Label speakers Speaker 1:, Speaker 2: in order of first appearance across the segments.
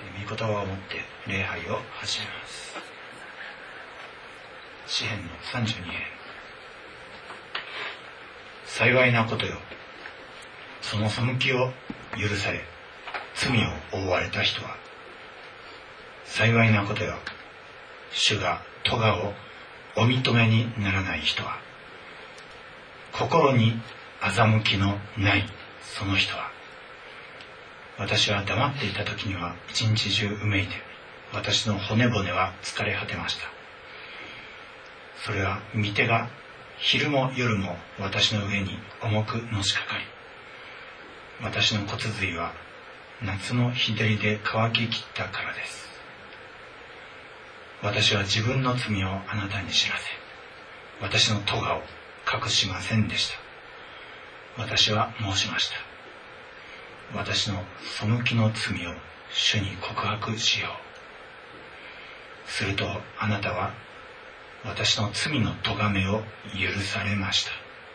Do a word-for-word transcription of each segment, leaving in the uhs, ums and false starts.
Speaker 1: 御言葉を持って礼拝を始めます。詩編のさんじゅうに編。幸いなことよ、その背きを許され罪を負われた人は。幸いなことよ、主が咎をお認めにならない人は。心に欺きのないその人は。私は黙っていた時には一日中うめいて、私の骨骨は疲れ果てました。それは御手が昼も夜も私の上に重くのしかかり、私の骨髄は夏の日照りで乾ききったからです。私は自分の罪をあなたに知らせ、私の咎を隠しませんでした。私は申しました。私の背きの罪を主に告白しよう。するとあなたは私の罪の咎めを許されました。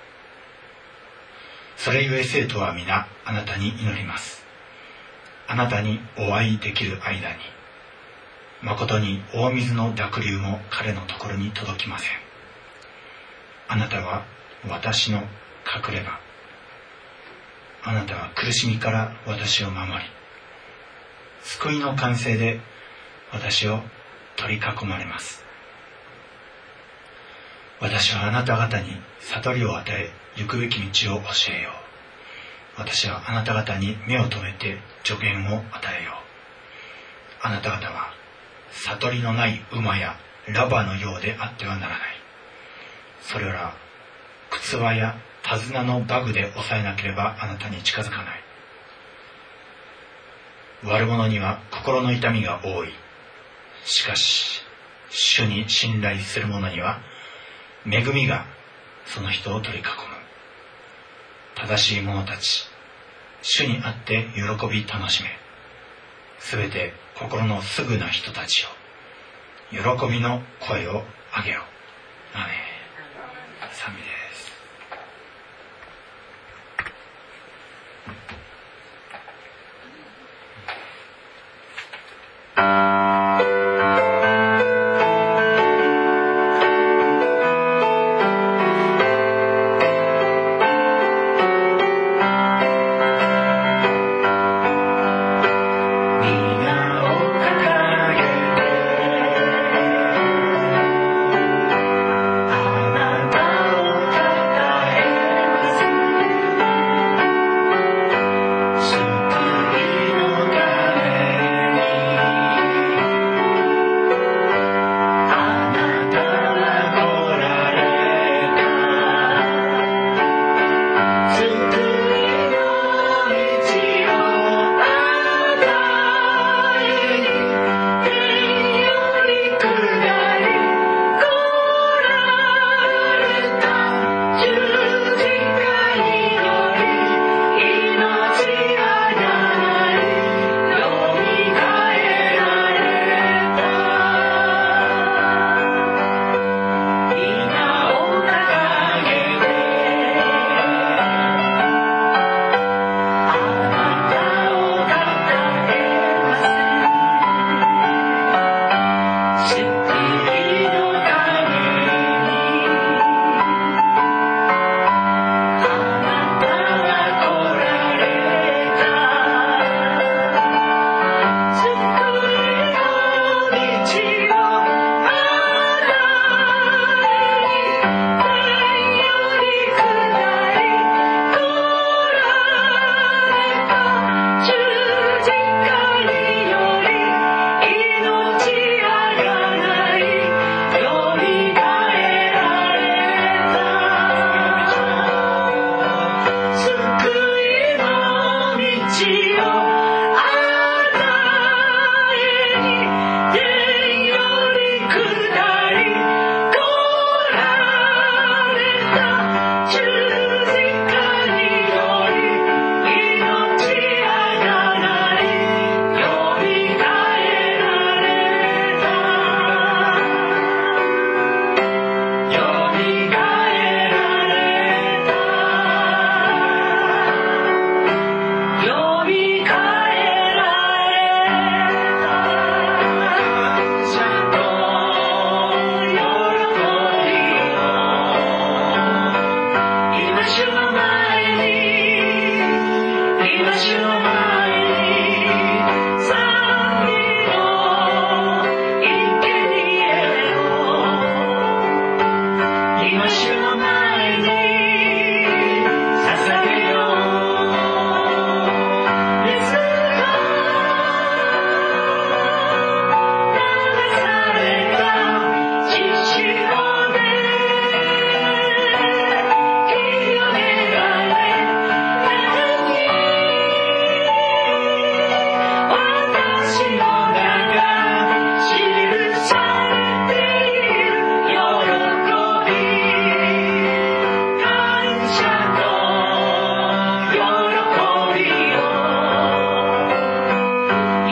Speaker 1: それゆえ生徒は皆あなたに祈ります。あなたにお会いできる間に、まことに大水の濁流も彼のところに届きません。あなたは私の隠れ場。あなたは苦しみから私を守り、救いの完成で私を取り囲まれます。私はあなた方に悟りを与え、行くべき道を教えよう。私はあなた方に目を留めて助言を与えよう。あなた方は悟りのない馬やラバのようであってはならない。それら靴輪や手綱のバグで抑えなければあなたに近づかない。悪者には心の痛みが多い。しかし主に信頼する者には恵みがその人を取り囲む。正しい者たち、主にあって喜び楽しめ。すべて心のすぐな人たちよ、喜びの声を上げよう。アーメン。賛美です。
Speaker 2: 「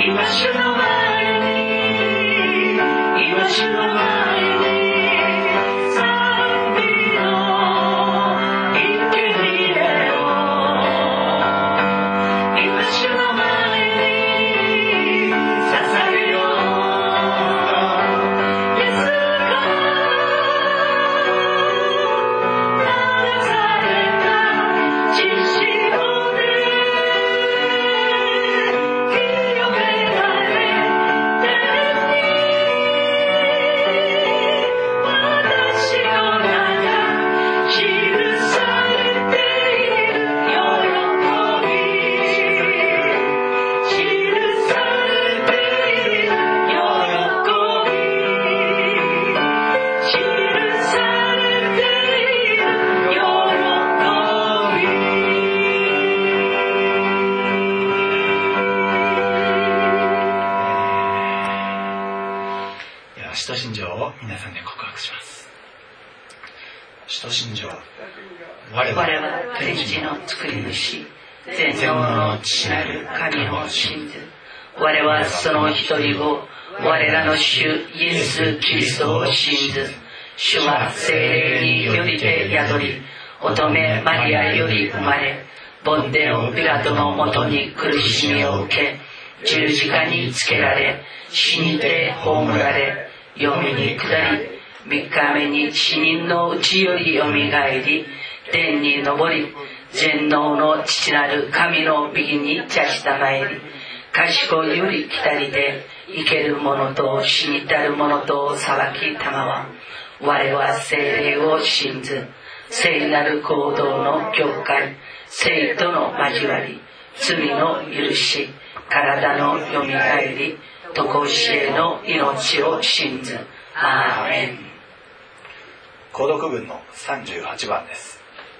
Speaker 2: 今主の前に今主の前に賛美の生贄を今主の前に捧げよう。イエスが流された血潮で清められ天に私の名が記されている喜び記されている喜び記されている喜び。
Speaker 1: では使徒信条を皆さんで告白します。使徒信条。我は
Speaker 2: 我は天地の作り主全能の父なる神を信ず。我はその一人子我らの主イエス・キリストを信ず。主は聖霊によりて宿り乙女マリアより生まれボンデオ・ピラトのもとに苦しみを受け十字架につけられ死にて葬られ読みに下り三日目に死人のうちよりよみがえり天に昇り全能の父なる神の右に座したまえり賢いより来たりで生ける者と死にたる者とを裁きたまわ。我は聖霊を信ず聖なる行動の教会聖との交わり罪の許し体のよみがえりとこしえの命を信ず。アーメン。
Speaker 1: 購読文のさんじゅうはちばんです。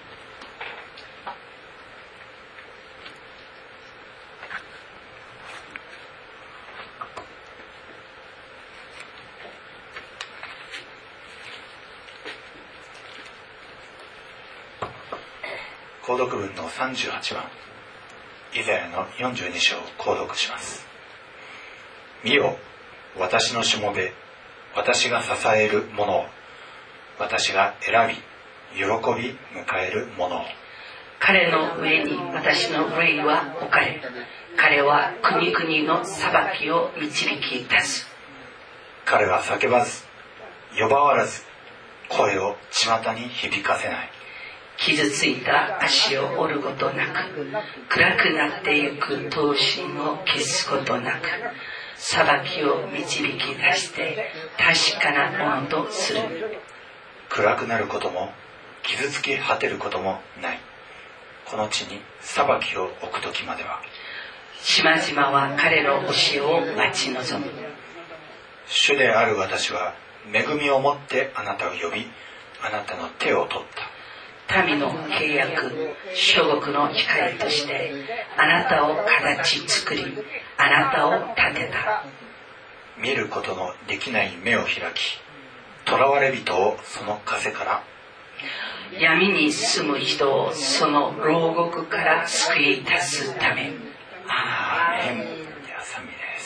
Speaker 1: 購読文のさんじゅうはちばん、イザヤのよんじゅうに章を購読します。見よ、私のしもべ、私が支えるものを、私が選び、喜び迎えるものを。
Speaker 2: 彼の上に私の霊は置かれ、彼は国々の裁きを導き出す。
Speaker 1: 彼は叫ばず、呼ばわらず、声を巷に響かせない。
Speaker 2: 傷ついた足を折ることなく、暗くなってゆく闘身を消すことなく、裁きを導き出して確かなものとする。
Speaker 1: 暗くなることも傷つき果てることもない。この地に裁きを置くときまでは。
Speaker 2: 島々は彼の教えを待ち望む。
Speaker 1: 主である私は恵みをもってあなたを呼び、あなたの手を取った。
Speaker 2: 民の契約、諸国の光としてあなたを形作り、あなたを立てた。
Speaker 1: 見ることのできない目を開き、囚われ人をその風から、
Speaker 2: 闇に住む人をその牢獄から救い出すため。アーメン。
Speaker 1: では賛美です。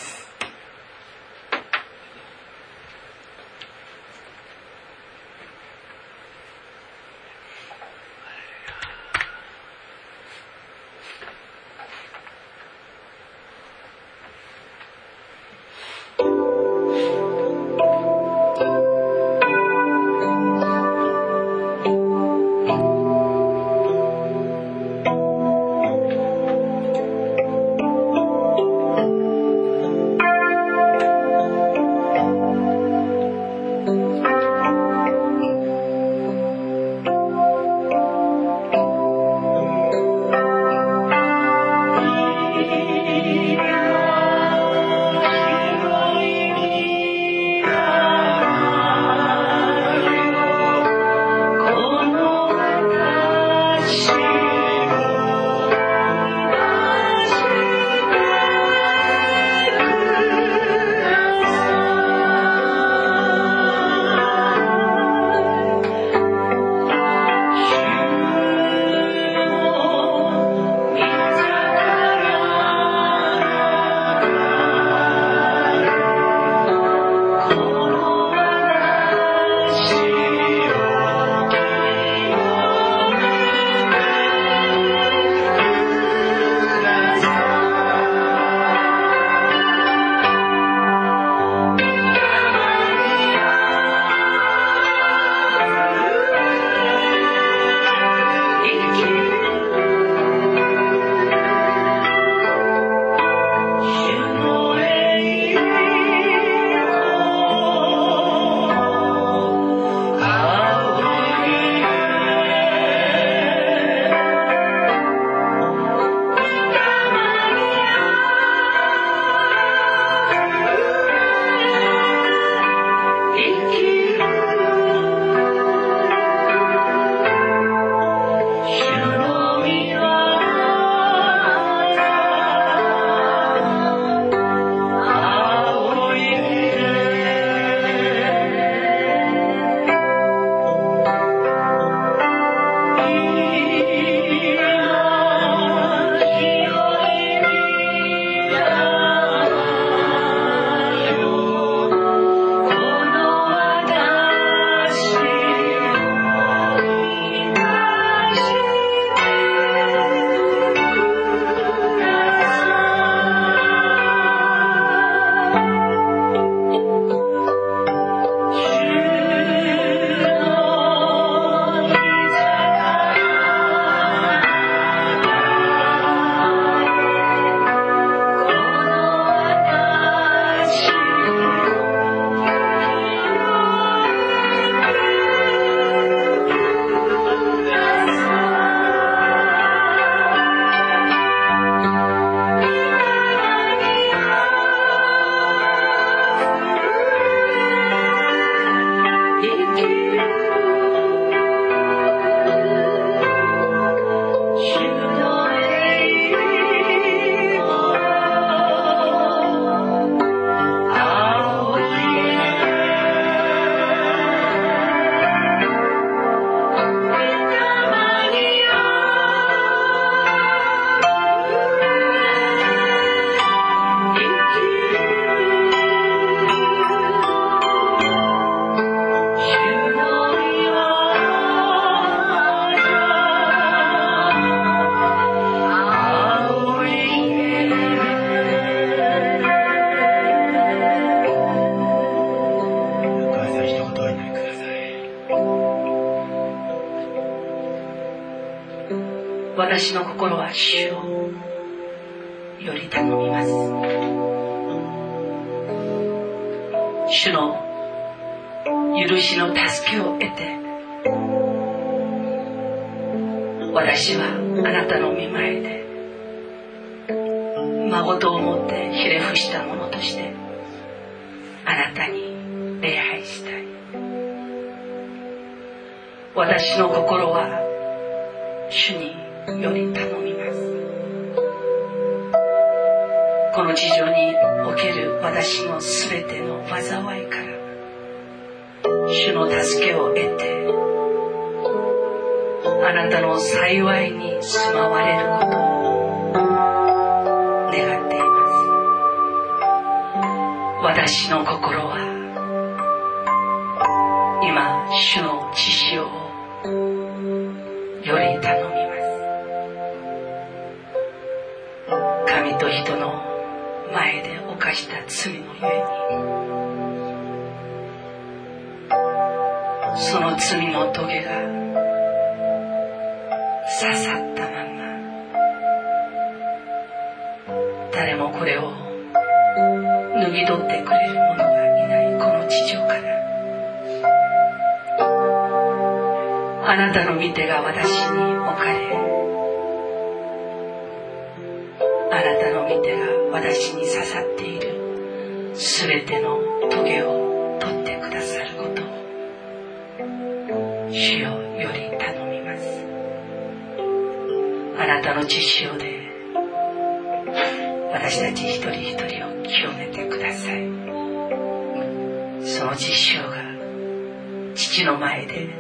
Speaker 2: 私の心は主をより頼みます。主の許しの助けを得て、私はあなたの御前で孫と思ってひれ伏したものとしてあなたに礼拝したい。私の心は主により頼みます。この地上における私のすべての災いから主の助けを得て、あなたの幸いに住まわれることを願っています。私の心は今主の血潮をより頼みます。神と人の前で犯した罪のゆえに、その罪の棘が刺さったまんま、誰もこれを脱ぎ取ってくれる者がいないこの地上から、あなたの御手が私に置かれ、あなたの御手が私に刺さっているすべての棘を取ってくださることを主よより頼みます。あなたの血潮で私たち一人一人を清めてください。その血潮が父の前で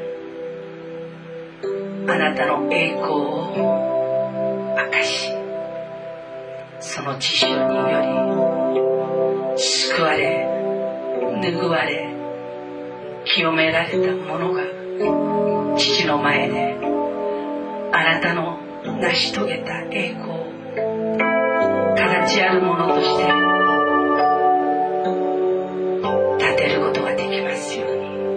Speaker 2: あなたの栄光を明かし、その血潮により救われ、拭われ、清められた者が父の前であなたの成し遂げた栄光を形あるものとして立てることができますよう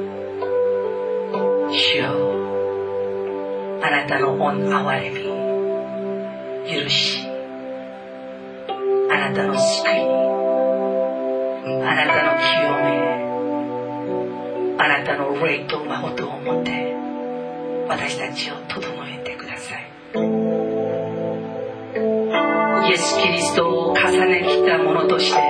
Speaker 2: に。主よ、あなたの恩憐れみ、許し、あなたの救い、あなたの清め、あなたの霊と誠をもって私たちを整えてください。イエス・キリストを重ねきったものとして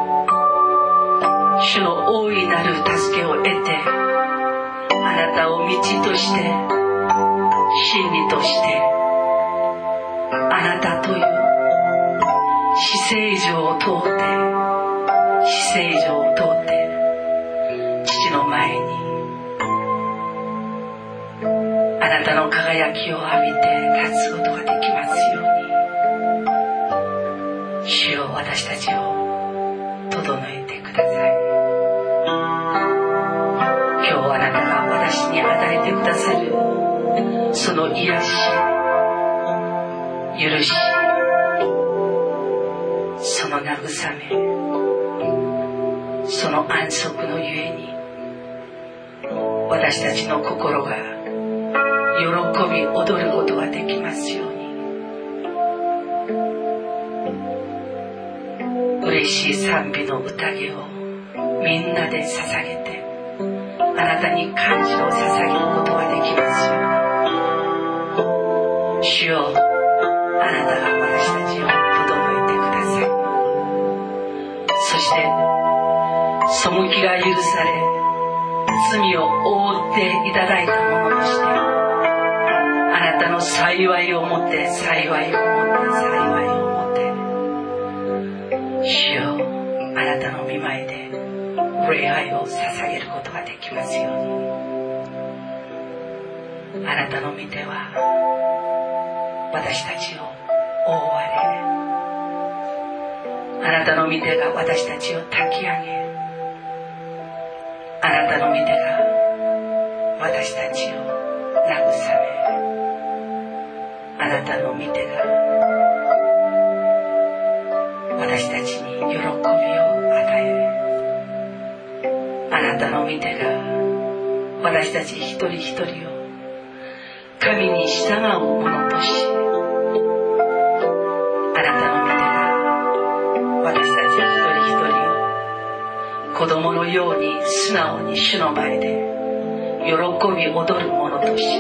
Speaker 2: 主の大いなる助けを得て、あなたを道として真理としてあなたという至聖所を通って至聖所を通って父の前にあなたの輝きを浴びて立つことができますように。主よ、私たちを整えてください。今日あなたが私に与えてくださるその癒し、許し、その慰め、その安息のゆえに私たちの心が喜び踊ることができますように。嬉しい賛美の宴をみんなで捧げてあなたに感謝を捧げることができますように。主よ、あなたが私たちを整えてください。そして背きが許され罪を覆っていただいたものとしてあなたの幸いをもって幸いをもって幸いをもって主よ、あなたの御前で礼拝を捧げることができますように。あなたの御手は私たちを覆われ、あなたの御手が私たちを抱き上げ、あなたの御手が私たちを慰め、あなたの御手が私たちに喜びを与え、あなたの御手が私たち一人一人を神に従う者としなたの御手が私たち一人一人を子供のように素直に主の前で喜び踊るものとし、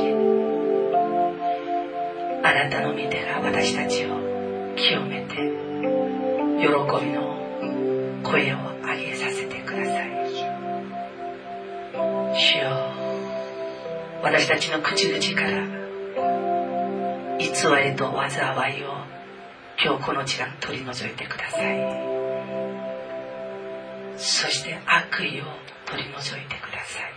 Speaker 2: あなたの御手が私たちを清めて喜びの声を上げさせてください。主よ、私たちの口々から偽りと災いを今日この時間取り除いてください。そして悪意を取り除いてください。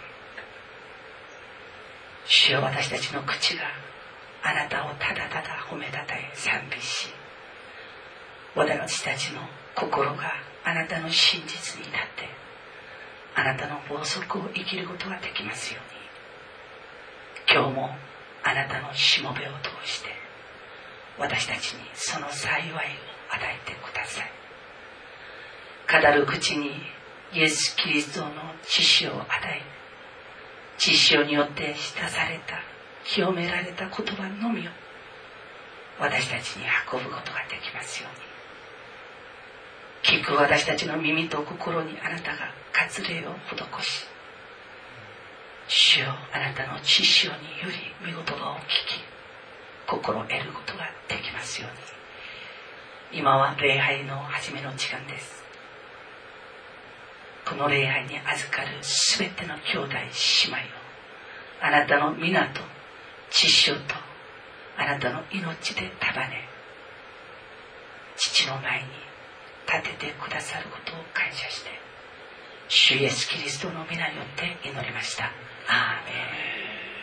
Speaker 2: 主よ、私たちの口があなたをただただ褒めたたえ賛美し、私たちの心があなたの真実に立ってあなたの法則を生きることができますように、今日もあなたのしもべを通して私たちにその幸いを与えてください。語る口にイエス・キリストの知識を与え、知識によって浸された清められた言葉のみを私たちに運ぶことができますように、聞く私たちの耳と心にあなたが割礼を施し、主よ、あなたの知識により御言葉を聞き心を得ることができますように。今は礼拝の初めの時間です。この礼拝に預かるすべての兄弟姉妹をあなたの皆と知識とあなたの命で束ね、父の前に立ててくださることを感謝して、主イエスキリストの皆によって祈りました。アーメン。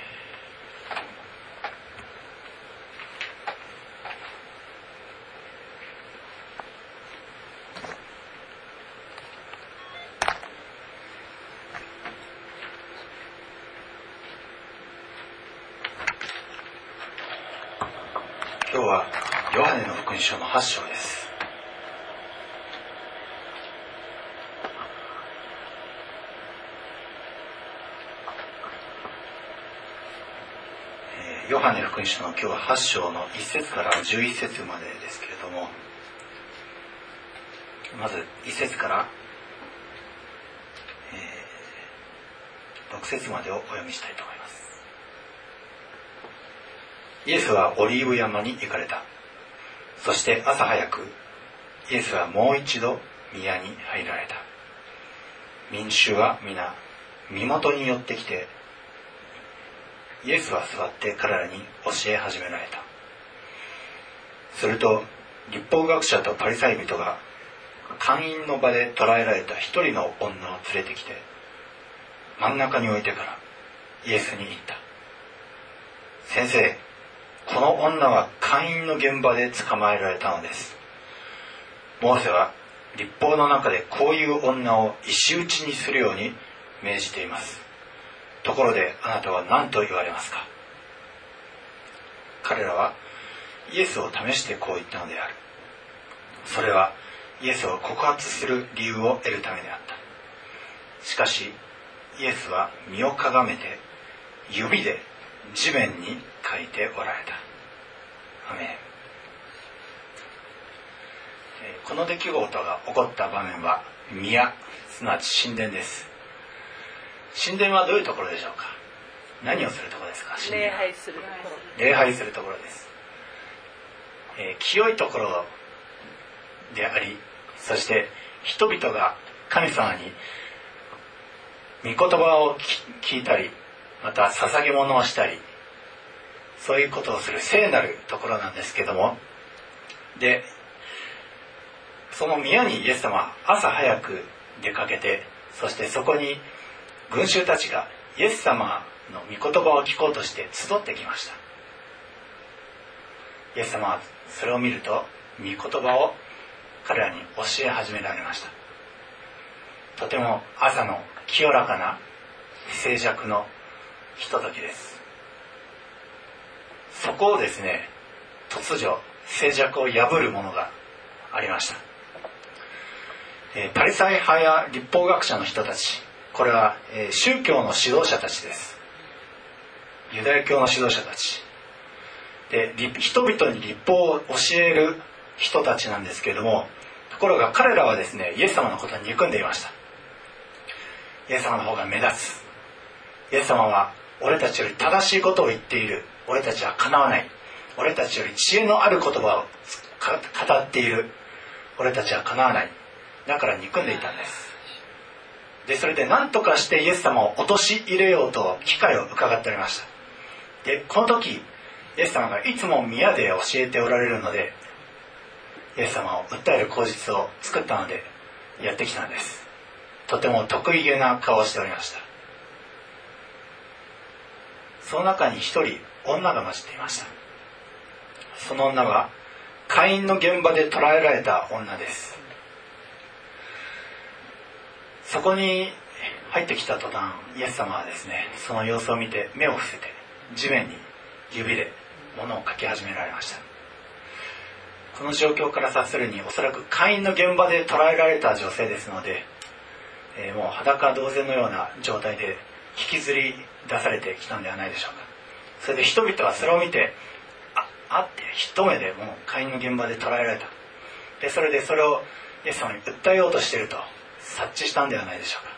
Speaker 1: 今日はヨハネの福音書のはち章です。えー、ヨハネ福音書の今日ははち章のいち節からじゅういち節までですけれども、まずいち節から、えー、ろく節までをお読みしたいと思います。イエスはオリーブ山に行かれた。そして朝早くイエスはもう一度宮に入られた。民衆は皆身元に寄ってきて、イエスは座って彼らに教え始められた。すると律法学者とパリサイ人が会員の場で捕らえられた一人の女を連れてきて、真ん中に置いてからイエスに言った。先生、この女は会員の現場で捕まえられたのです。モーセは律法の中でこういう女を石打ちにするように命じています。ところであなたは何と言われますか。彼らはイエスを試してこう言ったのである。それはイエスを告発する理由を得るためであった。しかしイエスは身をかがめて指で地面に書いておられた。アメン。この出来事が起こった場面は宮、すなわち神殿です。神殿はどういうところでしょうか。何をするところですか。
Speaker 2: 礼拝するとこ
Speaker 1: ろ。礼拝するところです。えー、清いところであり、そして人々が神様に御言葉を聞いたり、また捧げ物をしたり、そういうことをする聖なるところなんですけども、でその宮にイエス様は朝早く出かけて、そしてそこに群衆たちがイエス様の御言葉を聞こうとして集ってきました。イエス様はそれを見ると御言葉を彼らに教え始められました。とても朝の清らかな静寂のひとときです。そこをですね、突如静寂を破るものがありました。えー、パリサイ派や律法学者の人たち、これは、えー、宗教の指導者たちです。ユダヤ教の指導者たちで、人々に律法を教える
Speaker 3: 人たちなんですけれども、ところが彼らはですね、イエス様のことを憎んでいました。イエス様の方が目立つ。イエス様は俺たちより正しいことを言っている。俺たちはかなわない。俺たちより知恵のある言葉を語っている。俺たちはかなわない。だから憎んでいたんです。で、それで何とかしてイエス様を陥れようと機会を伺っておりました。で、この時イエス様がいつも宮で教えておられるので、イエス様を訴える口実を作ったのでやってきたんです。とても得意げな顔をしておりました。その中に一人女が混じっていました。その女はカインの現場で捕らえられた女です。そこに入ってきた途端、イエス様はですね、その様子を見て目を伏せて地面に指で物を書き始められました。この状況から察するに、おそらくカインの現場で捕らえられた女性ですので、えー、もう裸同然のような状態で引きずり出されてきたんではないでしょうか。それで人々はそれを見て、あ、あって一目でもうカインの現場で捕らえられた。で、それでそれをイエス様に訴えようとしていると察知したんではないでしょうか。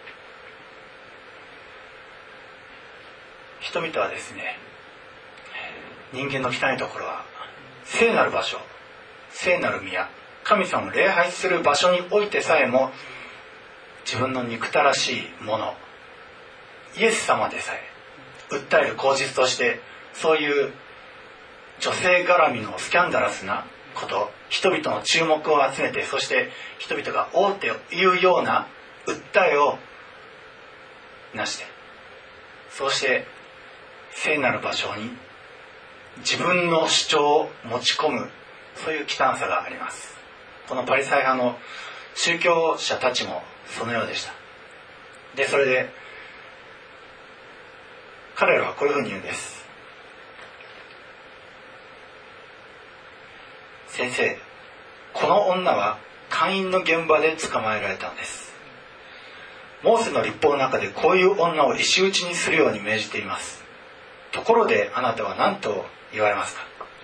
Speaker 3: 人々はですね、人間の汚いところは聖なる場所、聖なる宮、神様を礼拝する場所においてさえも自分の憎たらしいもの、イエス様でさえ訴える口実として、そういう女性絡みのスキャンダラスなこと、人々の注目を集めて、そして人々がおーって言うような訴えをなして、そうして聖なる場所に自分の主張を持ち込む、そういう汚さがあります。このパリサイ派の宗教者たちもそのようでした。で、それで彼らはこういうふうに言うんです。先生、この女は姦淫の現場で捕まえられたのです。モーセの律法の中でこういう女を石打ちにするように命じています。ところであなたは何と言われますか。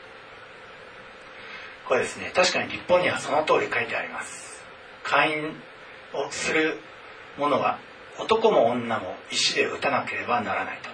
Speaker 3: これですね、確かに律法にはその通り書いてあります。姦淫をする者は男も女も石で打たなければならないと。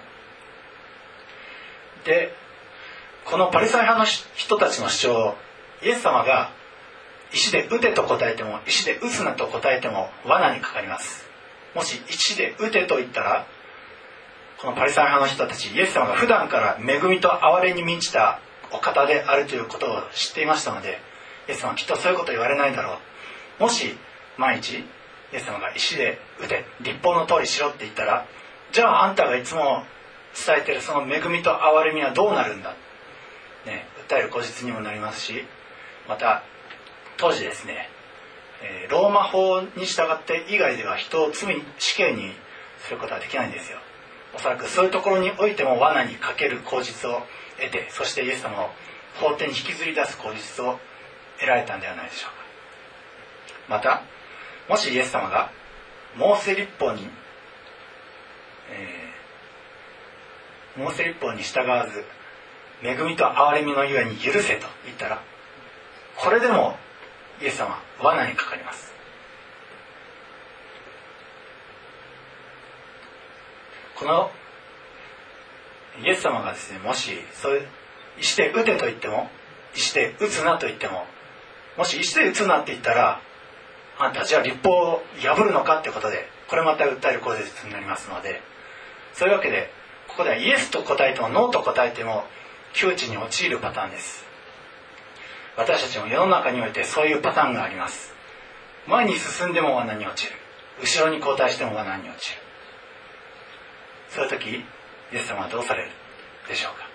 Speaker 3: で、このパリサイ派の人たちの主張をイエス様が石で打てと答えても、石で打つなと答えても罠にかかります。もし石で打てと言ったら、このパリサイ派の人たち、イエス様が普段から恵みと憐れに満ちたお方であるということを知っていましたので、イエス様はきっとそういうことを言われないだろう。もし毎日イエス様が石で打て、律法の通りしろって言ったら、じゃああんたがいつも伝えているその恵みと憐れみはどうなるんだ、ね、訴える口実にもなりますし、また当時ですね、えー、ローマ法に従って以外では人を罪死刑にすることはできないんですよ。おそらくそういうところにおいても罠にかける口実を得て、そしてイエス様を法廷に引きずり出す口実を得られたんではないでしょうか。またもしイエス様がモーセ律法に、えー、モーセ律法に従わず恵みと憐れみのゆえに許せと言ったら、これでもイエス様は罠にかかります。このイエス様がですね、もしそういう石で打てと言っても、石で打つなと言っても、もし石で打つなって言ったら、あんたじゃあ律法を破るのかってことで、これまた訴える口実になりますので、そういうわけでここではイエスと答えてもノーと答えても窮地に陥るパターンです。私たちも世の中においてそういうパターンがあります。前に進んでも罠に落ちる、後ろに後退しても罠に落ちる。そういう時イエス様はどうされるでしょうか。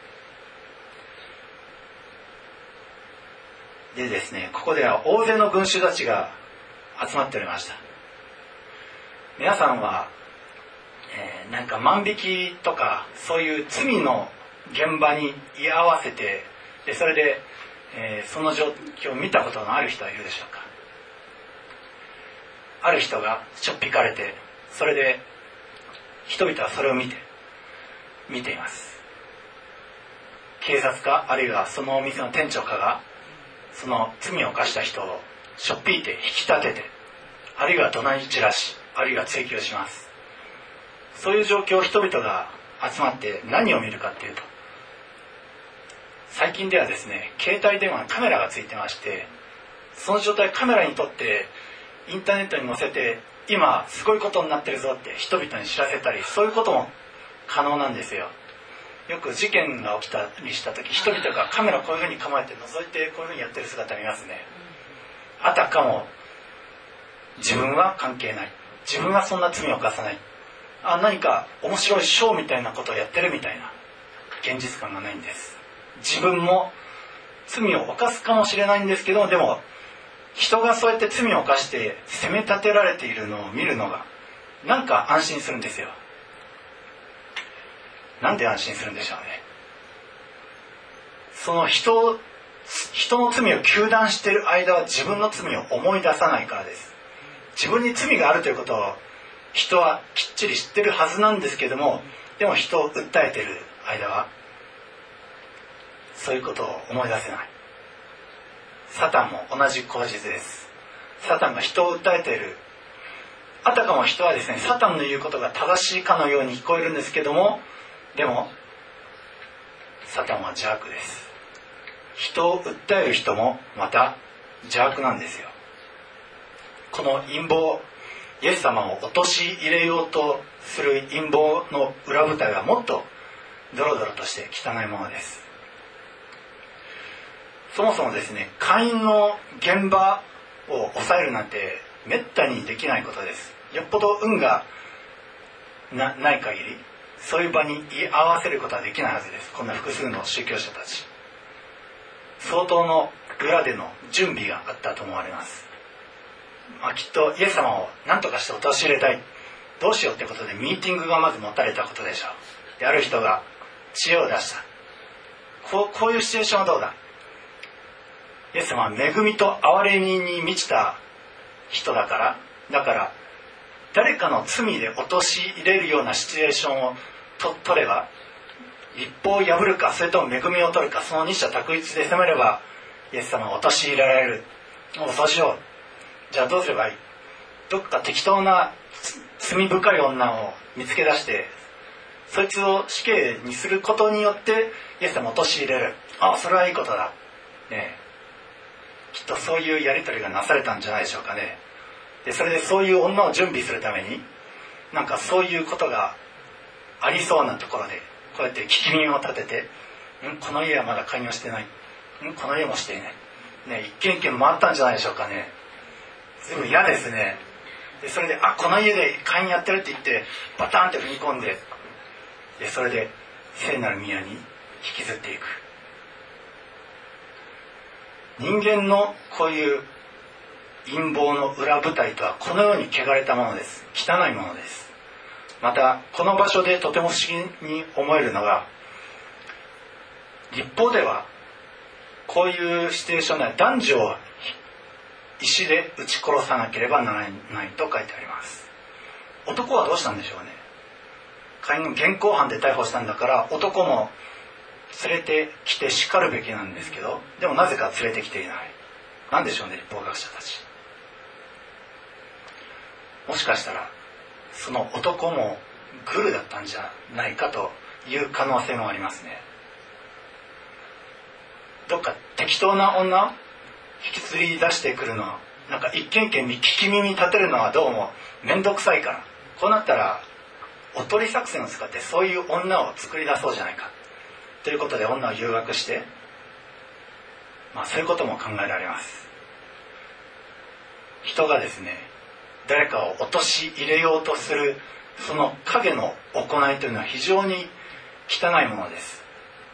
Speaker 3: でですね、ここでは大勢の群衆たちが集まっておりました。皆さんは、えー、なんか万引きとかそういう罪の現場に居合わせて、でそれで、えー、その状況を見たことのある人はいるでしょうか。ある人がちょっぴかれて、それで人々はそれを見て見ています。警察かあるいはそのお店の店長かがその罪を犯した人をしょっぴいて引き立てて、あるいは怒鳴り散らし、あるいは追及します。そういう状況を人々が集まって何を見るかっていうと、最近ではですね、携帯電話のカメラがついてまして、その状態カメラに撮ってインターネットに載せて、今すごいことになってるぞって人々に知らせたり、そういうことも可能なんですよ。よく事件が起きたりした時、人々がカメラをこういうふうに構えて覗いてこういうふうにやってる姿見ますね。あたかも自分は関係ない、自分はそんな罪を犯さない、あ、何か面白いショーみたいなことをやってるみたいな現実感がないんです。自分も罪を犯すかもしれないんですけど、でも人がそうやって罪を犯して責め立てられているのを見るのがなんか安心するんですよ。なんで安心するんでしょうね。その人を人の罪を糾弾している間は自分の罪を思い出さないからです。自分に罪があるということを人はきっちり知ってるはずなんですけども、でも人を訴えている間はそういうことを思い出せない。サタンも同じ口実です。サタンが人を訴えている、あたかも人はですね、サタンの言うことが正しいかのように聞こえるんですけども、でもサタンは邪悪です。人を訴える人もまた邪悪なんですよ。この陰謀、イエス様を陥れようとする陰謀の裏舞台はもっとドロドロとして汚いものです。そもそもですね、会員の現場を抑えるなんてめったにできないことです。よっぽど運が な, ない限りそういう場に居合わせることはできないはずです。こんな複数の宗教者たち、相当の裏での準備があったと思われます。まあ、きっとイエス様を何とかして陥れたい、どうしようってことでミーティングがまず持たれたことでしょう。で、ある人が知恵を出した。こう、こういうシチュエーションはどうだ。イエス様は恵みと憐れみに満ちた人だから、だから誰かの罪で陥れるようなシチュエーションをと取れば、立法を破るか、それとも恵みを取るか、その二者択一で攻めればイエス様は陥れられる。もうそうしよう。じゃあどうすればいい。どっか適当な罪深い女を見つけ出して、そいつを死刑にすることによってイエス様を陥れる。ああ、それはいいことだ、ねえ、きっとそういうやり取りがなされたんじゃないでしょうかね。で、それでそういう女を準備するために、なんかそういうことがありそうなところでこうやって聞き耳を立てて、んこの家はまだ関与してない、んこの家もしていない、ね、一軒一軒回ったんじゃないでしょうかね。随分嫌ですね。で、それで、あ、この家で会員やってるって言ってバタンって踏み込んで、でそれで聖なる宮に引きずっていく。人間のこういう陰謀の裏舞台とはこのように汚れたものです。汚いものです。またこの場所でとても不思議に思えるのが、立法ではこういうシチュエーションでは男女を石で撃ち殺さなければならないと書いてあります。男はどうしたんでしょうね。会員現行犯で逮捕したんだから男も連れてきて叱るべきなんですけど、でもなぜか連れてきていない。なんでしょうね、立法学者たち。もしかしたらその男もグルだったんじゃないかという可能性もありますね。どっか適当な女を引きずり出してくるの、なんか一軒一軒に聞き耳立てるのはどうも面倒くさいから、こうなったらおとり作戦を使ってそういう女を作り出そうじゃないかということで女を誘惑して、まあそういうことも考えられます。人がですね、誰かを陥れようとするその影の行いというのは非常に汚いものです。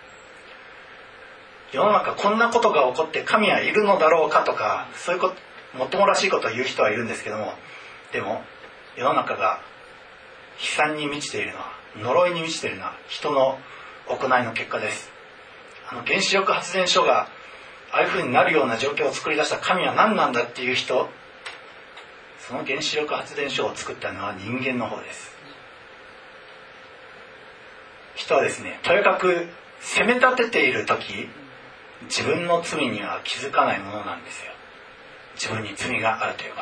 Speaker 3: 世の中こんなことが起こって神はいるのだろうかとか、そういうこともっともらしいことを言う人はいるんですけども、でも世の中が悲惨に満ちているのは、呪いに満ちているのは人の行いの結果です。あの原子力発電所がああいう風になるような状況を作り出した神は何なんだっていう人、その原子力発電所を作ったのは人間の方です。人はですね、とにかく攻め立てている時、 自分の罪には気づかないものなんですよ。自分に罪があるということ。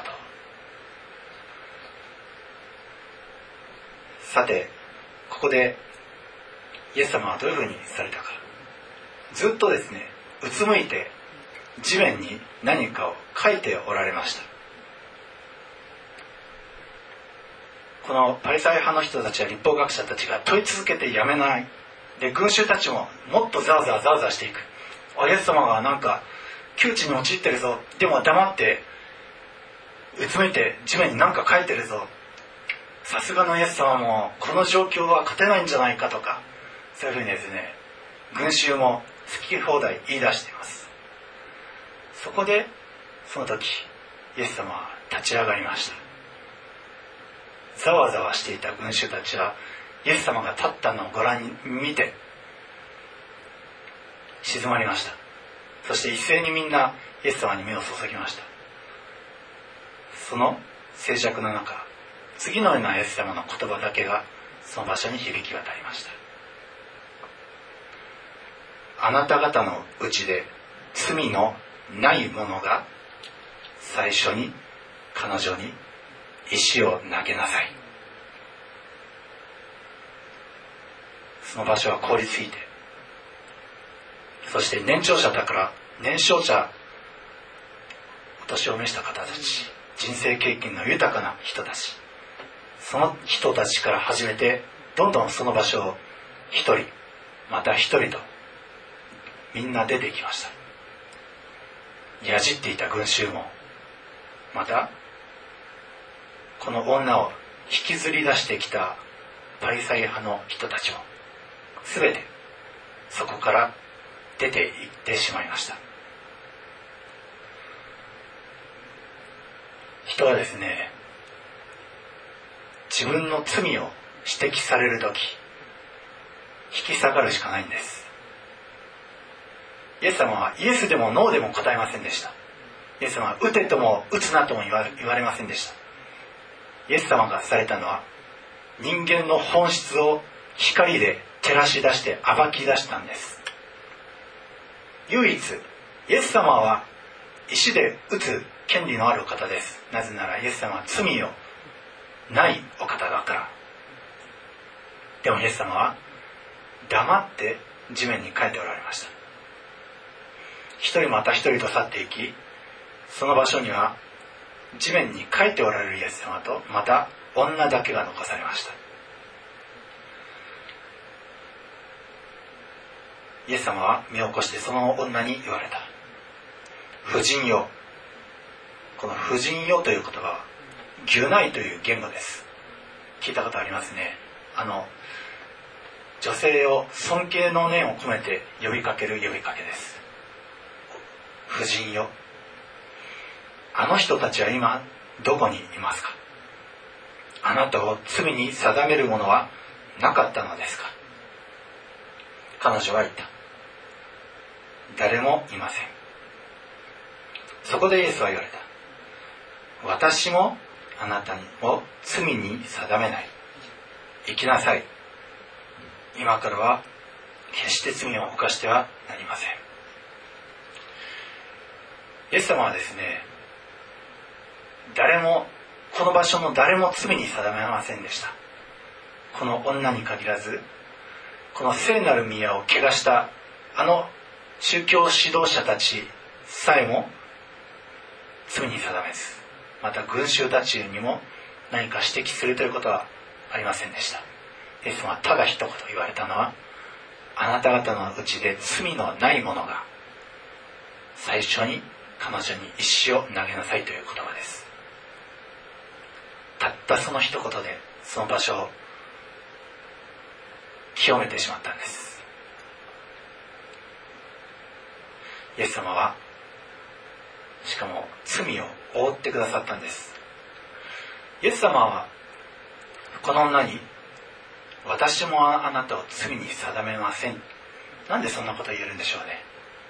Speaker 3: さて、ここでイエス様はどういうふうにされたか。ずっとですね、うつむいて地面に何かを書いておられました。このパリサイ派の人たちや立法学者たちが問い続けてやめない。で、群衆たちももっとザーザーザーザーしていく。あ、イエス様がなんか窮地に陥ってるぞ。でも黙ってうつむいて地面に何か書いてるぞ。さすがのイエス様もこの状況は勝てないんじゃないかとか、そういうふうにですね、群衆も好き放題言い出しています。そこでその時イエス様は立ち上がりました。ざわざわしていた群衆たちはイエス様が立ったのをご覧に見て静まりました。そして一斉にみんなイエス様に目を注ぎました。その静寂の中、次のようなイエス様の言葉だけがその場所に響き渡りました。あなた方のうちで罪のない者が最初に彼女に石を投げなさい。その場所は凍りついて、そして年長者だから年少者、お年を召した方たち、人生経験の豊かな人たち、その人たちから始めてどんどんその場所を一人また一人とみんな出てきました。やじっていた群衆も、またこの女を引きずり出してきたパリサイ派の人たちもすべてそこから出て行ってしまいました。人はですね、自分の罪を指摘されるとき引き下がるしかないんです。イエス様はイエスでもノーでも答えませんでした。イエス様は打てとも打つなとも言われ、言われませんでした。イエス様がされたのは人間の本質を光で照らし出して暴き出したんです。唯一イエス様は石で打つ権利のあるお方です。なぜならイエス様は罪をないお方だから。でもイエス様は黙って地面に書いておられました。一人また一人と去っていき、その場所には地面に書いておられるイエス様とまた女だけが残されました。イエス様は目を起こしてその女に言われた。婦人よ。この婦人よという言葉はギュナイという言語です。聞いたことありますね。あの女性を尊敬の念を込めて呼びかける呼びかけです。婦人よ。あの人たちは今どこにいますか。あなたを罪に定めるものはなかったのですか。彼女は言った。誰もいません。そこでイエスは言われた。私もあなたを罪に定めない。生きなさい。今からは決して罪を犯してはなりません。イエス様はですね、誰もこの場所の誰も罪に定めませんでした。この女に限らず、この聖なる宮を汚したあの宗教指導者たちさえも罪に定めず、また群衆たちにも何か指摘するということはありませんでした。イエス様はただ一言言われたのは、あなた方のうちで罪のない者が最初に彼女に石を投げなさいという言葉です。たったその一言でその場所を清めてしまったんです。イエス様はしかも罪を覆ってくださったんです。イエス様はこの女に、私もあなたを罪に定めません。なんでそんなことを言えるんでしょうね。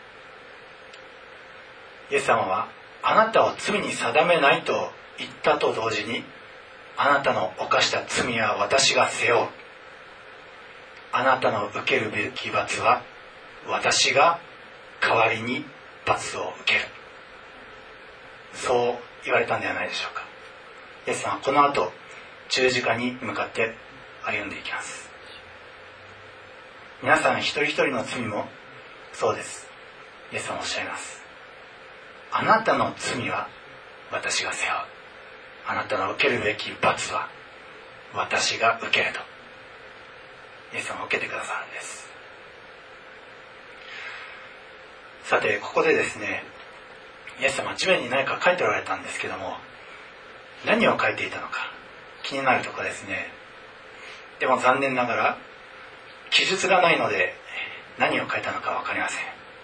Speaker 3: イエス様はあなたを罪に定めないと言ったと同時に、あなたの犯した罪は私が背負う。あなたの受けるべき罰は私が代わりに罰を受ける、そう言われたんではないでしょうか。イエス様はこの後十字架に向かって歩んでいきます。皆さん一人一人の罪もそうです。イエス様はおっしゃいます。あなたの罪は私が背負う、あなたの受けるべき罰は私が受けるとイエス様は受けてくださるんです。さてここでですね、イエス様は地面に何か書いておられたんですけども、何を書いていたのか気になるところですね。でも残念ながら記述がないので何を書いたのか分かりません。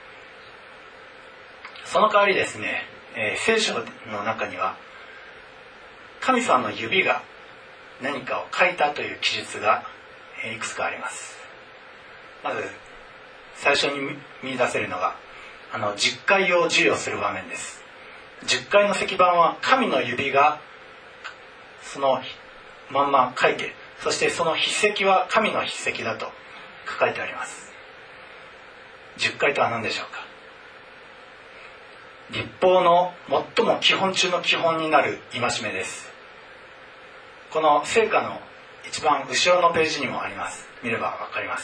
Speaker 3: その代わりですね、えー、聖書の中には神様の指が何かを書いたという記述がいくつかあります。まず最初に見出せるのがあの十戒を授与する場面です。十戒の石板は神の指がそのまんま書いて、そしてその筆跡は神の筆跡だと書かれてあります。十戒とは何でしょうか。律法の最も基本中の基本になる戒めです。この聖歌の一番後ろのページにもあります。見ればわかります。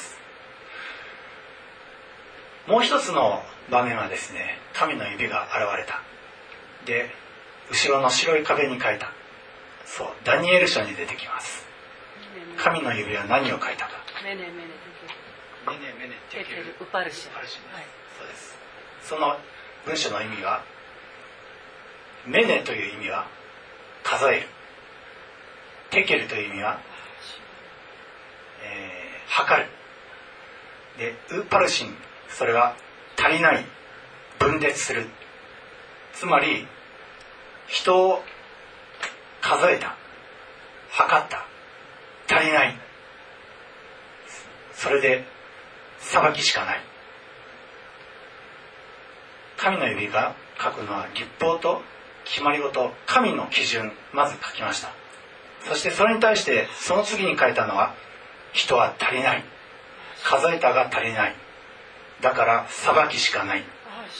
Speaker 3: もう一つの場面はですね、神の指が現れた。で、後ろの白い壁に書いた。そう、ダニエル書に出てきます。神の指は何を書いたか。
Speaker 2: メネメネ
Speaker 3: メネメネテケル
Speaker 2: ウパルシャ。
Speaker 3: そうです。その文章の意味は、メネという意味は数える。テケルという意味は、えー、測る。で、ウパルシン、それは足りない、分裂する。つまり人を数えた、測った、足りない、それで裁きしかない。神の指が書くのは律法と決まり事、神の基準、まず書きました。そしてそれに対してその次に書いたのは、人は足りない、数えたが足りない、だから裁きしかない。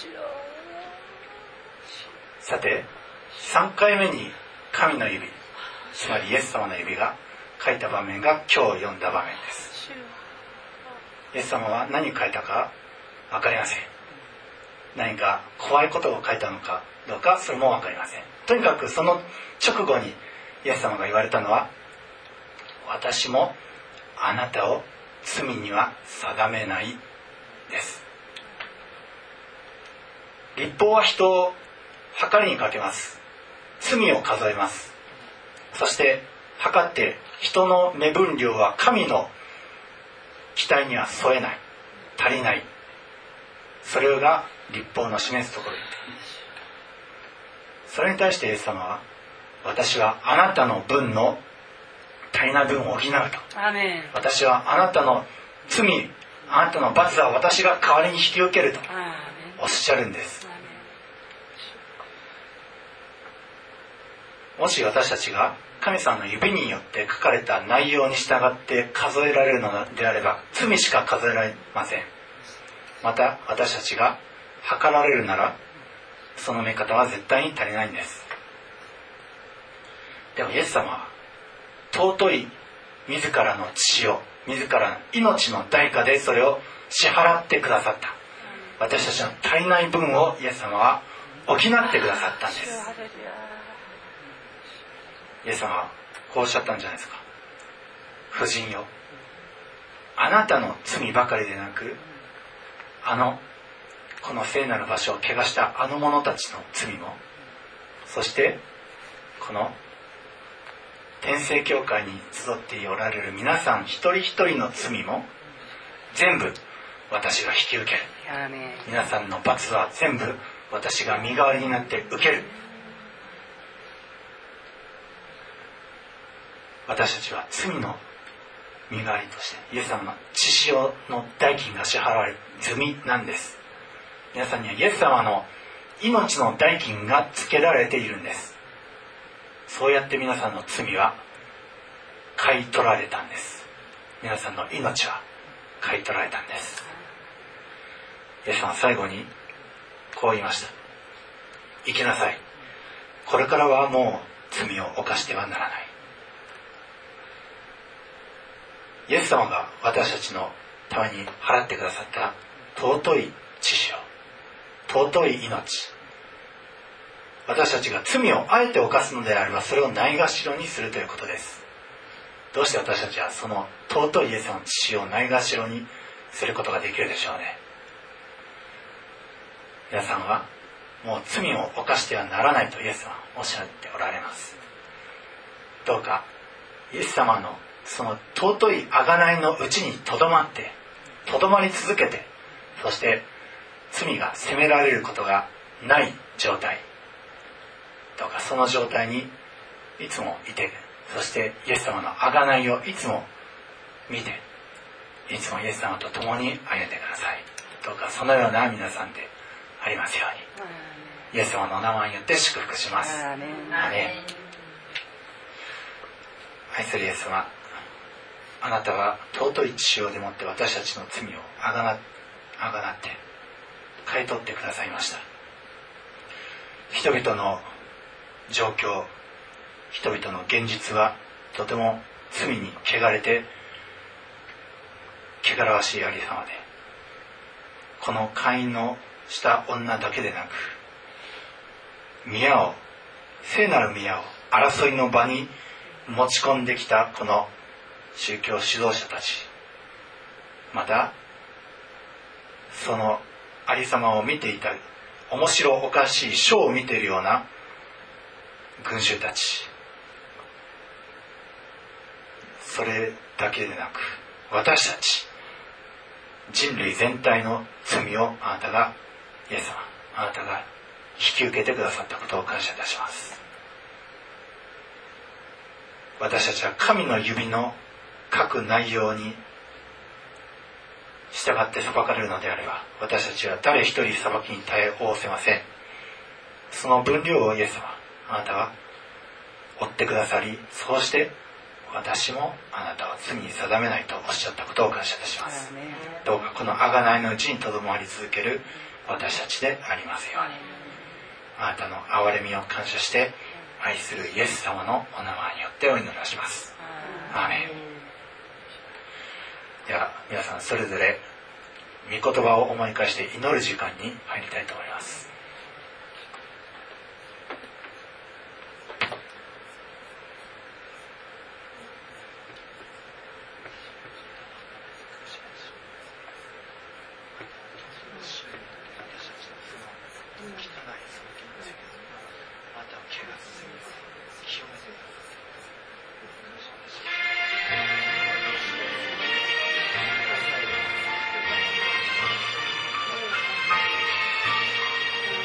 Speaker 3: さてさんかいめに神の指、つまりイエス様の指が書いた場面が今日読んだ場面です。イエス様は何書いたか分かりません。何か怖いことを書いたのかどうか、それも分かりません。とにかくその直後にイエス様が言われたのは、私もあなたを罪には定めないです。律法は人を測りにかけます。罪を数えます。そして測って人の目分量は神の期待には添えない、足りない。それが律法の示すところです。それに対してイエス様は、私はあなたの分の足りない分を補うと。
Speaker 2: アメン。
Speaker 3: 私はあなたの罪、あなたの罰は私が代わりに引き受けるとおっしゃるんです。もし私たちが神様の指によって書かれた内容に従って数えられるのであれば、罪しか数えられません。また私たちが測られるなら、その見方は絶対に足りないんです。でもイエス様は尊い自らの血を、自らの命の代価でそれを支払ってくださった。私たちの足りない分をイエス様は補ってくださったんです。イエス様はこうおっしゃったんじゃないですか。婦人よ、あなたの罪ばかりでなく、あのこの聖なる場所を汚したあの者たちの罪も、そしてこの天聖教会に集っておられる皆さん一人一人の罪も全部私が引き受ける。皆さんの罰は全部私が身代わりになって受ける。私たちは罪の身代わりとしてイエス様の血潮の代金が支払われる済みなんです。皆さんにはイエス様の命の代金がつけられているんです。そうやって皆さんの罪は買い取られたんです。皆さんの命は買い取られたんです。 イエス様は最後にこう言いました。生きなさい。これからはもう罪を犯してはならない。イエス様が私たちのために払ってくださった尊い血潮、尊い命、私たちが罪をあえて犯すのであればそれをないがしろにするということです。どうして私たちはその尊いイエス様の血潮をないがしろにすることができるでしょうね。皆さんはもう罪を犯してはならないとイエス様はおっしゃっておられます。どうかイエス様のその尊い贖いのうちにとどまってとどまり続けて、そして罪が責められることがない状態、どうかその状態にいつもいて、そしてイエス様の贖いをいつも見て、いつもイエス様と共に歩んでください。どうかそのような皆さんでありますように、イエス様のお名前によって祝福します。アーメン。愛するイエス様、あなたは尊い血潮でもって私たちの罪をあがな、あがなって買い取ってくださいました。人々の状況、人々の現実はとても罪に汚れて汚らわしいありさまで、この会員のした女だけでなく、宮を聖なる宮を争いの場に持ち込んできたこの宗教指導者たち、またそのありさまを見ていた面白おかしいショーを見ているような群衆たち、それだけでなく私たち人類全体の罪をあなたがイエス様、あなたが引き受けてくださったことを感謝いたします。私たちは神の指の書く内容に従って裁かれるのであれば、私たちは誰一人裁きに耐えおせません。その分量をイエス様、あなたは追ってくださり、そうして私もあなたを罪に定めないとおっしゃったことを感謝いたします。どうかこの贖いのうちにとどまり続ける私たちでありますように、あなたの憐れみを感謝して愛するイエス様のお名前によってお祈りをします。アーメン。では皆さんそれぞれ御言葉を思い返して祈る時間に入りたいと思います。
Speaker 4: 「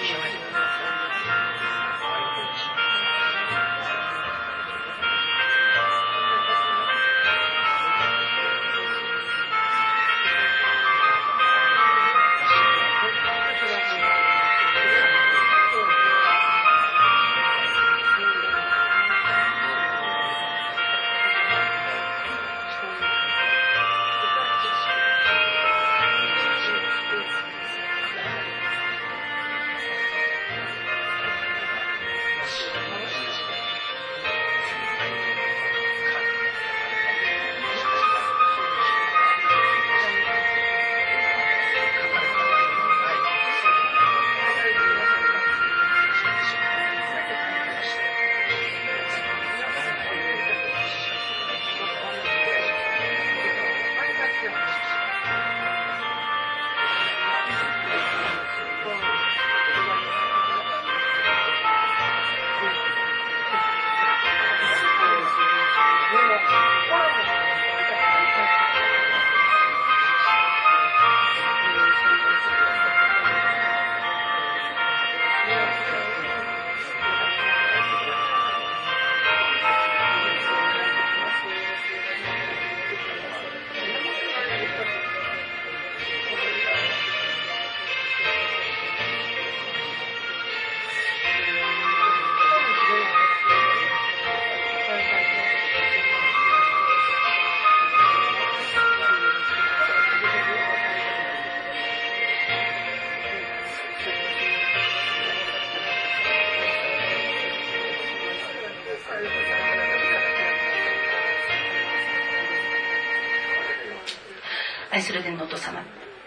Speaker 2: 愛する天のお父様、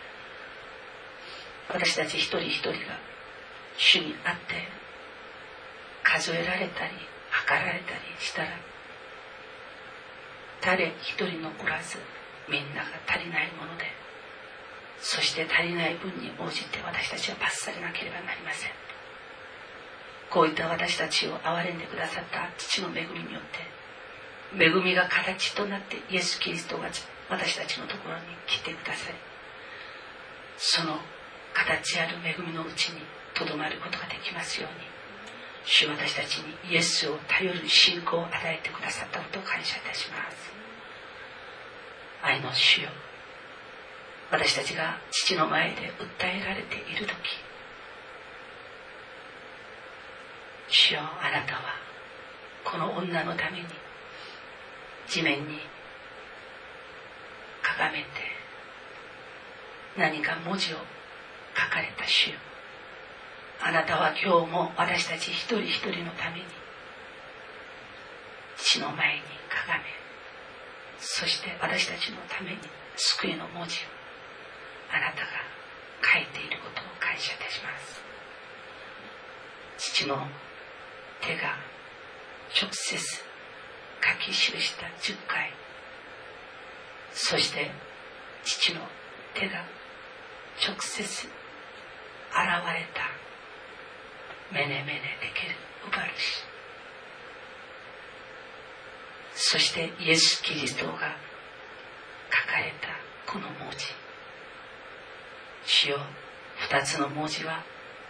Speaker 2: 私たち一人一人が主にあって数えられたり測られたりしたら、誰一人残らずみんなが足りないもので、そして足りない分に応じて私たちは罰されなければなりません。こういった私たちを憐れんでくださった父の恵みによって、恵みが形となってイエス・キリストが私たちのところに来てください、その形ある恵みのうちにとどまることができますように、主は私たちにイエスを頼る信仰を与えてくださったことを感謝いたします。愛の主よ、私たちが父の前で訴えられているとき、主よ、あなたはこの女のために地面にかがめて何か文字を書かれた主よ、あなたは今日も私たち一人一人のために父の前にかがめ、そして私たちのために救いの文字をあなたが書いていることを感謝いたします。父の手が直接書き記したじゅっかい、そして父の手が直接現れたメネメネテケルウバルシ、そしてイエス・キリストが書かれたこの文字、主よ、二つの文字は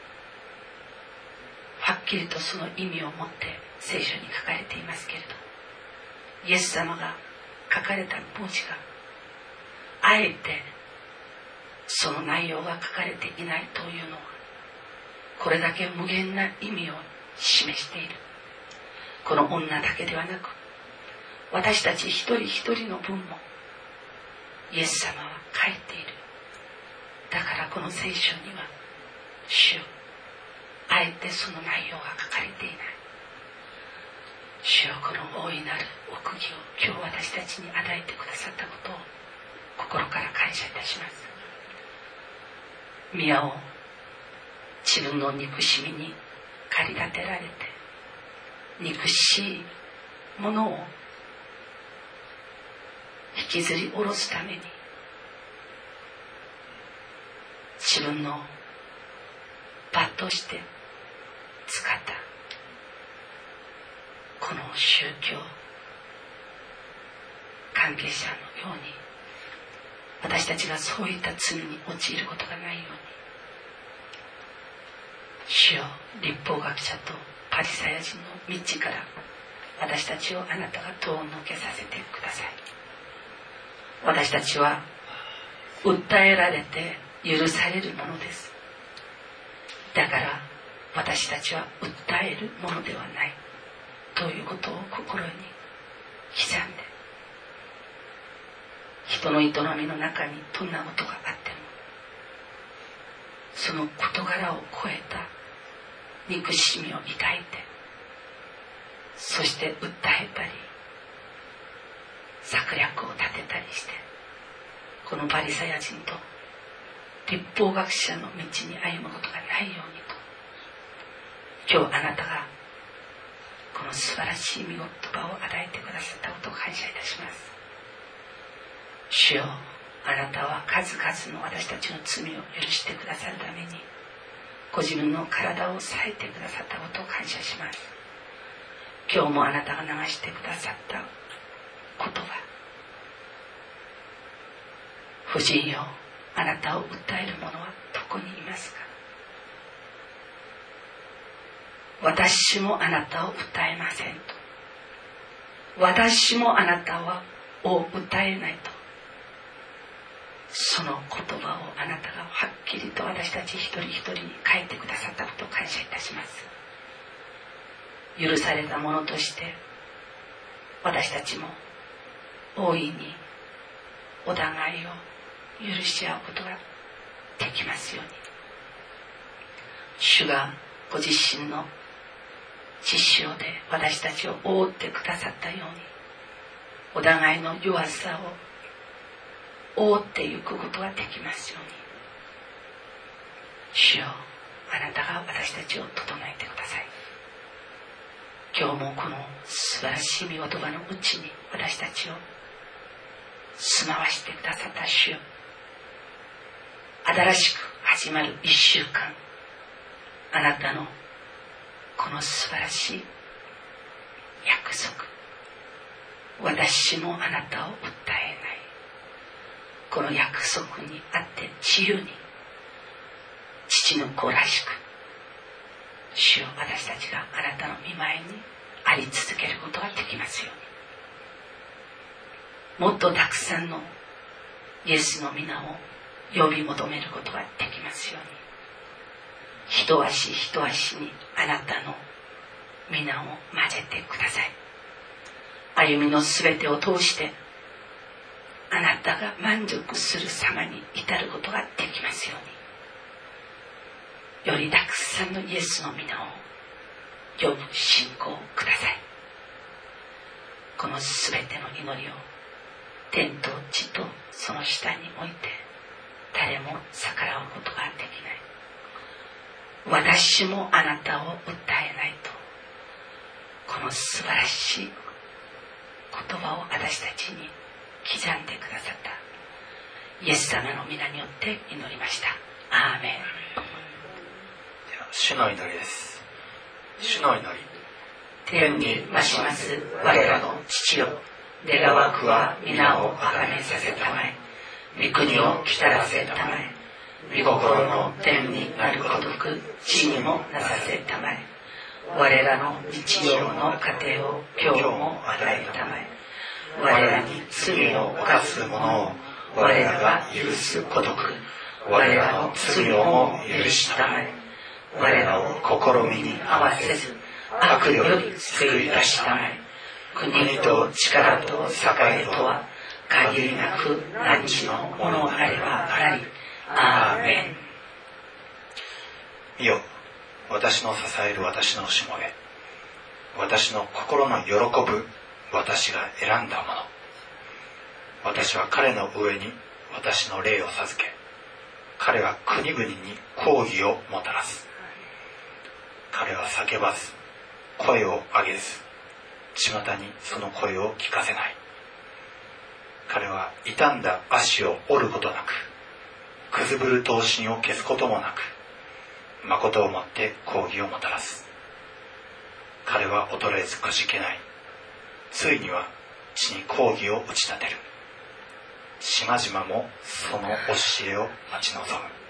Speaker 2: はっきりとその意味を持って聖書に書かれていますけれど、イエス様が書かれた文字があえてその内容が書かれていないというのは、これだけ無限な意味を示している。この女だけではなく、私たち一人一人の分もイエス様は書いている。だからこの聖書には、主よ、あえてその内容が書かれていない。主よ、この大いなる奥義を今日私たちに与えてくださったことを心から感謝いたします。宮を自分の憎しみに駆り立てられて、憎しいものを引きずり下ろすために、自分の場として使ったこの宗教関係者のように、私たちがそういった罪に陥ることがないように、主よ、律法学者とパリサイ人の道から私たちをあなたが遠のけさせてください。私たちは訴えられて許されるものです。だから私たちは訴えるものではないということを心に刻んで、人の営みの中にどんなことがあっても、その事柄を超えた憎しみを抱いて、そして訴えたり策略を立てたりして、このパリサヤ人と律法学者の道に歩むことがないようにと、今日あなたがこの素晴らしい御言葉を与えてくださったことを感謝いたします。主よ、あなたは数々の私たちの罪を許してくださるためにご自分の体を裂いてくださったことを感謝します。今日もあなたが流してくださった言葉、婦人よ、あなたを訴える者はどこにいますか。私もあなたを訴えませんと、私もあなたを訴えないと、その言葉をあなたがはっきりと私たち一人一人に書いてくださったことを感謝いたします。許されたものとして私たちも大いにお互いを許し合うことができますように、主がご自身の血潮で私たちを覆ってくださったように、お互いの弱さを覆っていくことができますように。主よ、あなたが私たちを整えてください。今日もこの素晴らしい御言葉のうちに私たちを住まわしてくださった主よ、新しく始まる一週間、あなたのこの素晴らしい約束、私もあなたを訴えない、この約束にあって自由に父の子らしく、主よ、私たちがあなたの御前にあり続けることができますように。もっとたくさんのイエスの皆を呼び求めることができますように。一足一足にあなたの皆を混ぜてください。歩みのすべてを通してあなたが満足する様に至ることができますように。よりたくさんのイエスの皆を呼ぶ信仰をください。このすべての祈りを天と地とその下に置いて誰も逆らうことができない。私もあなたを訴えないと、この素晴らしい言葉を私たちに刻んでくださったイエス様の皆によって祈りました。アーメン。
Speaker 3: では主の祈りです。主の祈り。
Speaker 2: 天に増します我らの父よ、願わくは皆をあがめさせたまえ、御国を来たらせたまえ、御心の天になるごとく地にもなさせたまえ。我らの日常の糧を今日も与えたまえ。我らに罪を犯す者を我らが許すごとく我らの罪をも許したまえ。我らを試みに合わせず悪より救い出したまえ。国と力と栄とは限りなく汝のものあればあり。アーメ
Speaker 3: ン。見よ、私の支える私のしもべ、私の心の喜ぶ私が選んだもの。私は彼の上に私の霊を授け、彼は国々に公義をもたらす。彼は叫ばず、声を上げず、巷にその声を聞かせない。彼は傷んだ足を折ることなく、くずぶる刀身を消すこともなく、誠をもって公義をもたらす。彼は衰えずくじけない。ついには地に公義を打ち立てる。島々もその教えを待ち望む。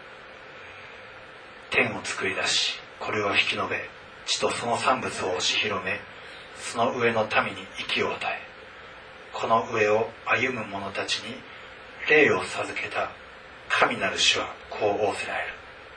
Speaker 3: 天を作り出し、これを引き延べ、地とその産物を押し広め、その上の民に息を与え、この上を歩む者たちに霊を授けた神なる主はこう仰せられる。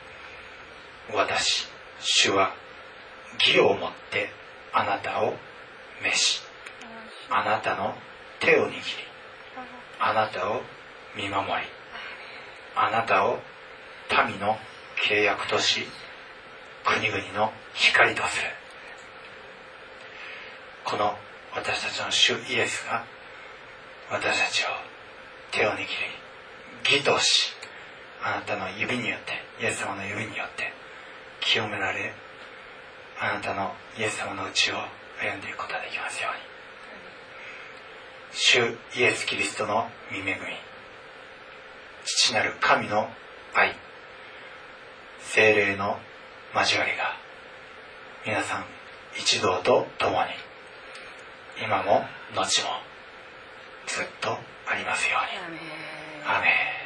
Speaker 3: 私、主は義をもってあなたを召し、あなたの手を握り、あなたを見守り、あなたを民の契約とし、国々の光とする。この私たちの主イエスが私たちを手を握り、義とし、あなたの指によって、イエス様の指によって清められ、あなたのイエス様のうちを歩んでいくことができますように。主イエスキリストの御恵み、父なる神の愛、聖霊の交わりが皆さん一同と共に今も後もずっとありますように。アーメン。